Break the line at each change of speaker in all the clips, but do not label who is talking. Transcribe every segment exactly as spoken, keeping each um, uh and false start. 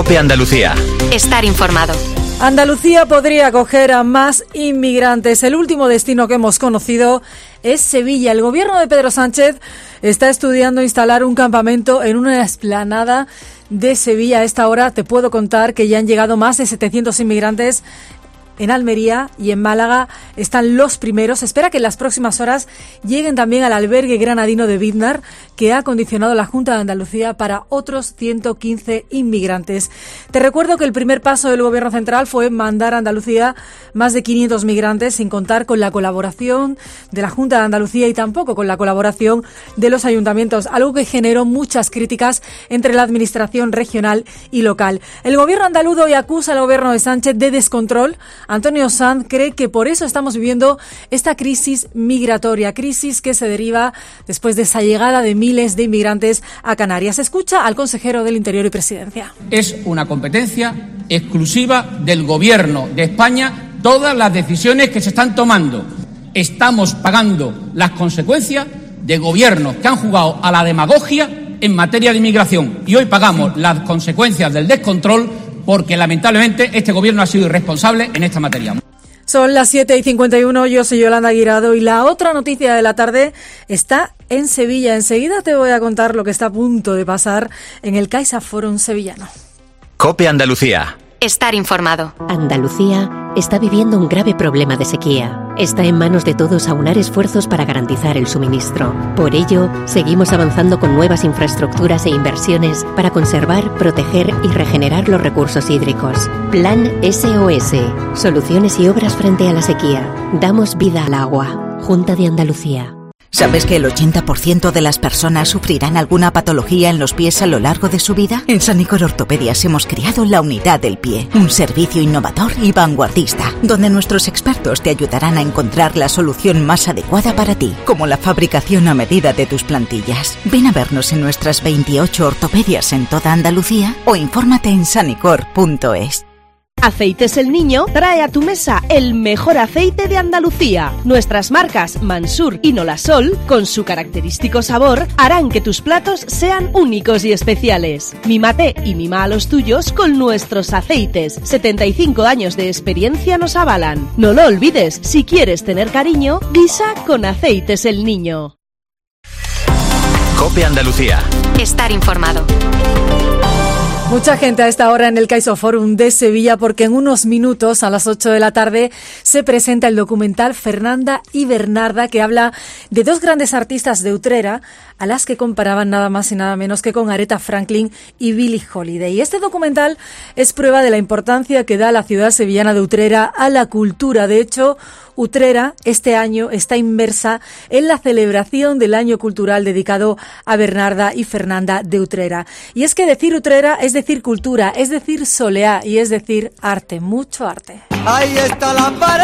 COPE Andalucía.
Estar informado.
Andalucía podría acoger a más inmigrantes. El último destino que hemos conocido es Sevilla. El gobierno de Pedro Sánchez está estudiando instalar un campamento en una explanada de Sevilla. A esta hora te puedo contar que ya han llegado más de setecientos inmigrantes. En Almería y en Málaga están los primeros. Se espera que en las próximas horas lleguen también al albergue granadino de Biznar, que ha acondicionado la Junta de Andalucía para otros ciento quince inmigrantes. Te recuerdo que el primer paso del Gobierno central fue mandar a Andalucía más de quinientos migrantes, sin contar con la colaboración de la Junta de Andalucía y tampoco con la colaboración de los ayuntamientos, algo que generó muchas críticas entre la administración regional y local. El Gobierno andaluz hoy acusa al Gobierno de Sánchez de descontrol. Antonio Sanz cree que por eso estamos viviendo esta crisis migratoria, crisis que se deriva después de esa llegada de miles de inmigrantes a Canarias. Escucha al consejero del Interior y Presidencia.
Es una competencia exclusiva del Gobierno de España todas las decisiones que se están tomando. Estamos pagando las consecuencias de gobiernos que han jugado a la demagogia en materia de inmigración y hoy pagamos las consecuencias del descontrol, porque lamentablemente este gobierno ha sido irresponsable en esta materia.
Son las siete y cincuenta y uno, yo soy Yolanda Guirado y la otra noticia de la tarde está en Sevilla. Enseguida te voy a contar lo que está a punto de pasar en el CaixaForum sevillano.
COPE Andalucía.
Estar informado.
Andalucía está viviendo un grave problema de sequía. Está en manos de todos aunar esfuerzos para garantizar el suministro. Por ello, seguimos avanzando con nuevas infraestructuras e inversiones para conservar, proteger y regenerar los recursos hídricos. Plan S O S. Soluciones y obras frente a la sequía. Damos vida al agua. Junta de Andalucía.
¿Sabes que el ochenta por ciento de las personas sufrirán alguna patología en los pies a lo largo de su vida? En Sanicor Ortopedias hemos creado la Unidad del Pie, un servicio innovador y vanguardista, donde nuestros expertos te ayudarán a encontrar la solución más adecuada para ti, como la fabricación a medida de tus plantillas. Ven a vernos en nuestras veintiocho ortopedias en toda Andalucía o infórmate en sanicor punto es.
Aceites El Niño trae a tu mesa el mejor aceite de Andalucía. Nuestras marcas Mansur y Nolasol, con su característico sabor, harán que tus platos sean únicos y especiales. Mímate y mima a los tuyos con nuestros aceites. setenta y cinco años de experiencia nos avalan. No lo olvides, si quieres tener cariño, guisa con Aceites El Niño.
COPE Andalucía.
Estar informado.
Mucha gente a esta hora en el CaixaForum de Sevilla porque en unos minutos, a las ocho de la tarde, se presenta el documental Fernanda y Bernarda, que habla de dos grandes artistas de Utrera a las que comparaban nada más y nada menos que con Aretha Franklin y Billie Holiday. Este documental es prueba de la importancia que da la ciudad sevillana de Utrera a la cultura. De hecho, Utrera este año está inmersa en la celebración del año cultural dedicado a Bernarda y Fernanda de Utrera. Y es que decir Utrera es decir cultura, es decir soleá y es decir arte, mucho arte.
Ahí está la pared.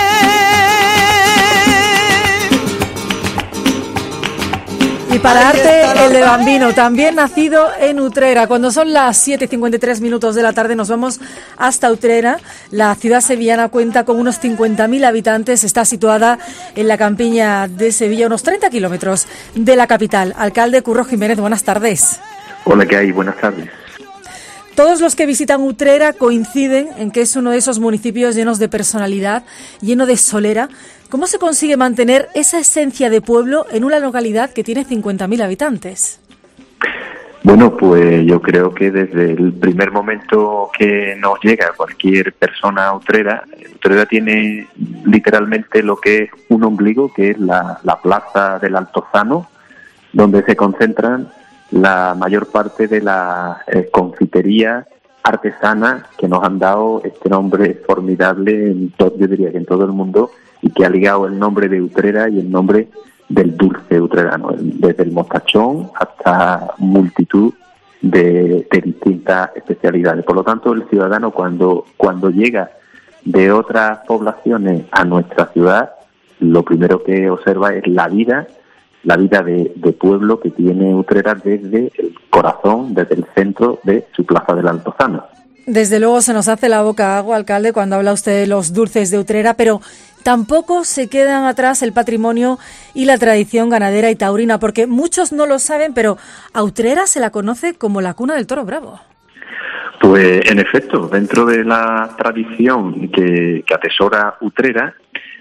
Y para arte, el de Bambino, también nacido en Utrera. Cuando son las siete y cincuenta y tres minutos de la tarde nos vamos hasta Utrera. La ciudad sevillana cuenta con unos cincuenta mil habitantes. Está situada en la campiña de Sevilla, unos treinta kilómetros de la capital. Alcalde Curro Jiménez, buenas tardes.
Hola, ¿qué hay? Buenas tardes.
Todos los que visitan Utrera coinciden en que es uno de esos municipios llenos de personalidad, lleno de solera. ¿Cómo se consigue mantener esa esencia de pueblo en una localidad que tiene cincuenta mil habitantes?
Bueno, pues yo creo que desde el primer momento que nos llega cualquier persona a Utrera, Utrera tiene literalmente lo que es un ombligo, que es la, la plaza del Altozano, donde se concentran la mayor parte de la eh, confitería artesana que nos han dado este nombre formidable, en todo, yo diría que en todo el mundo, y que ha ligado el nombre de Utrera y el nombre del dulce utrerano, desde el mostachón hasta multitud de, de distintas especialidades. Por lo tanto, el ciudadano cuando, cuando llega de otras poblaciones a nuestra ciudad, lo primero que observa es la vida la vida de, de pueblo que tiene Utrera desde el corazón, desde el centro de su plaza del Altozano.
Desde luego se nos hace la boca agua, alcalde, cuando habla usted de los dulces de Utrera, pero tampoco se quedan atrás el patrimonio y la tradición ganadera y taurina, porque muchos no lo saben, pero a Utrera se la conoce como la cuna del toro bravo.
Pues en efecto, dentro de la tradición que, que atesora Utrera,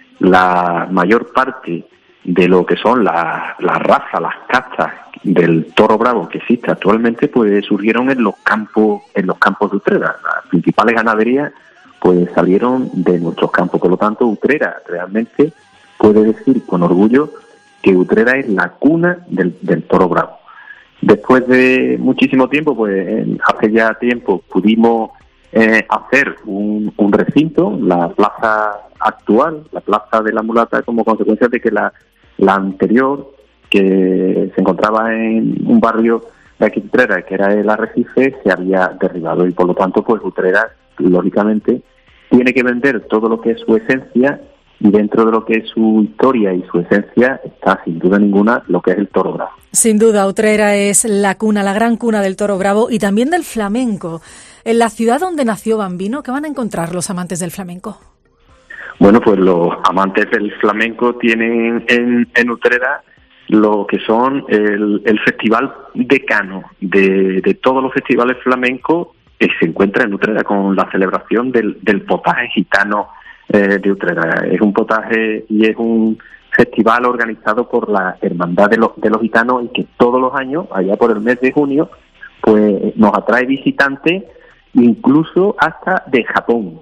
la mayor parte de lo que son las la razas, las castas del toro bravo que existe actualmente, pues surgieron en los campos, en los campos de Utrera. Las principales ganaderías pues salieron de nuestros campos. Por lo tanto, Utrera realmente puede decir con orgullo que Utrera es la cuna del, del toro bravo. Después de muchísimo tiempo, pues hace ya tiempo pudimos eh, hacer un, un recinto, la plaza actual, la plaza de la Mulata, como consecuencia de que la, la anterior, que se encontraba en un barrio de aquí de Utrera, que era el Arrecife, se había derribado y por lo tanto pues Utrera, lógicamente, tiene que vender todo lo que es su esencia, y dentro de lo que es su historia y su esencia está sin duda ninguna lo que es el toro bravo.
Sin duda, Utrera es la cuna, la gran cuna del toro bravo y también del flamenco. En la ciudad donde nació Bambino, ¿qué van a encontrar los amantes del flamenco?
Bueno, pues los amantes del flamenco tienen en, en Utrera lo que son el, el festival decano de, de todos los festivales flamencos que se encuentra en Utrera, con la celebración del, del potaje gitano eh, de Utrera. Es un potaje y es un festival organizado por la Hermandad de los, de los Gitanos y que todos los años, allá por el mes de junio, pues nos atrae visitantes incluso hasta de Japón.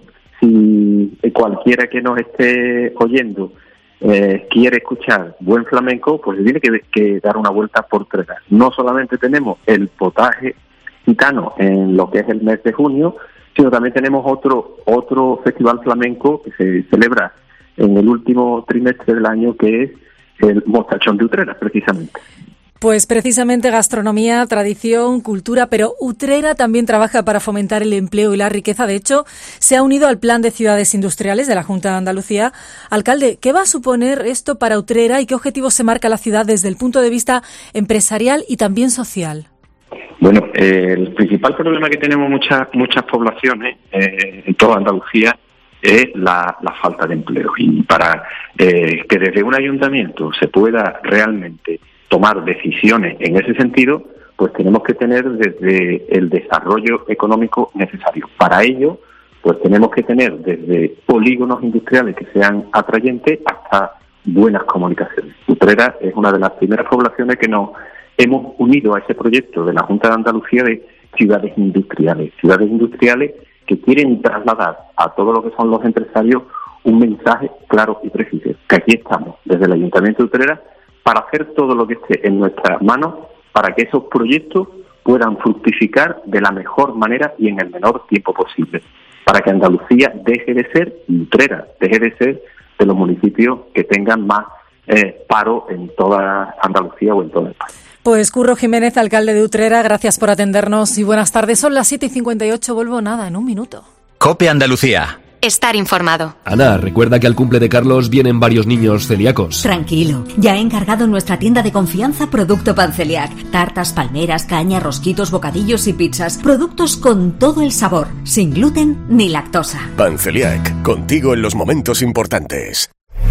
Si cualquiera que nos esté oyendo eh, quiere escuchar buen flamenco, pues tiene que, que dar una vuelta por Utrera. No solamente tenemos el potaje gitano en lo que es el mes de junio, sino también tenemos otro otro festival flamenco que se celebra en el último trimestre del año, que es el Mostachón de Utrera, precisamente.
Pues precisamente gastronomía, tradición, cultura, pero Utrera también trabaja para fomentar el empleo y la riqueza. De hecho, se ha unido al Plan de Ciudades Industriales de la Junta de Andalucía. Alcalde, ¿qué va a suponer esto para Utrera y qué objetivos se marca la ciudad desde el punto de vista empresarial y también social?
Bueno, eh, el principal problema que tenemos muchas muchas poblaciones eh, en toda Andalucía es la, la falta de empleo. Y para eh, que desde un ayuntamiento se pueda realmente tomar decisiones en ese sentido, pues tenemos que tener desde el desarrollo económico necesario. Para ello, pues tenemos que tener desde polígonos industriales que sean atrayentes hasta buenas comunicaciones. Utrera es una de las primeras poblaciones que nos hemos unido a ese proyecto de la Junta de Andalucía de ciudades industriales, ciudades industriales que quieren trasladar a todo lo que son los empresarios un mensaje claro y preciso, que aquí estamos desde el Ayuntamiento de Utrera para hacer todo lo que esté en nuestras manos para que esos proyectos puedan fructificar de la mejor manera y en el menor tiempo posible, para que Andalucía deje de ser, Utrera deje de ser de los municipios que tengan más eh, paro en toda Andalucía o en toda España.
Pues Curro Jiménez, alcalde de Utrera, gracias por atendernos y buenas tardes. Son las siete y cincuenta y ocho, vuelvo nada, en un minuto.
COPE Andalucía.
Estar informado.
Ana, recuerda que al cumple de Carlos vienen varios niños celíacos.
Tranquilo, ya he encargado en nuestra tienda de confianza producto Panceliac. Tartas, palmeras, caña, rosquitos, bocadillos y pizzas. Productos con todo el sabor, sin gluten ni lactosa.
Panceliac, contigo en los momentos importantes.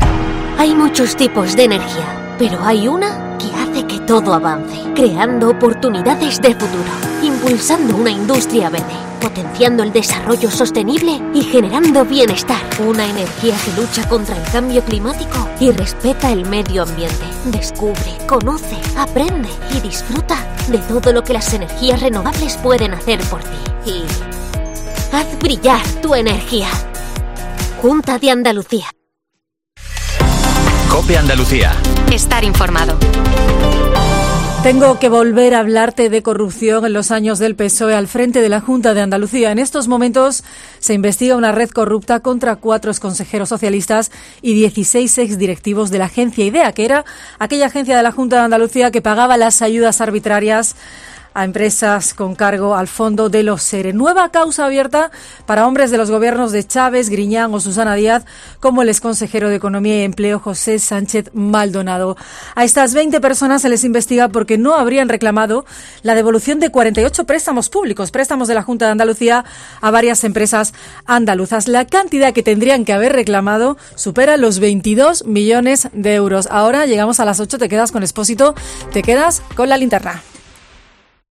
Hay muchos tipos de energía, pero hay una que hace que todo avance, creando oportunidades de futuro, impulsando una industria verde, potenciando el desarrollo sostenible y generando bienestar. Una energía que lucha contra el cambio climático y respeta el medio ambiente. Descubre, conoce, aprende y disfruta de todo lo que las energías renovables pueden hacer por ti. Y haz brillar tu energía. Junta de Andalucía.
COPE Andalucía.
Estar informado.
Tengo que volver a hablarte de corrupción en los años del P S O E al frente de la Junta de Andalucía. En estos momentos se investiga una red corrupta contra cuatro exconsejeros socialistas y dieciséis exdirectivos de la agencia IDEA, que era aquella agencia de la Junta de Andalucía que pagaba las ayudas arbitrarias a empresas con cargo al fondo de los SERE. Nueva causa abierta para hombres de los gobiernos de Chávez, Griñán o Susana Díaz, como el exconsejero de Economía y Empleo José Sánchez Maldonado. A estas veinte personas se les investiga porque no habrían reclamado la devolución de cuarenta y ocho préstamos públicos, préstamos de la Junta de Andalucía a varias empresas andaluzas. La cantidad que tendrían que haber reclamado supera los veintidós millones de euros. Ahora llegamos a las ocho, te quedas con Expósito, te quedas con la linterna.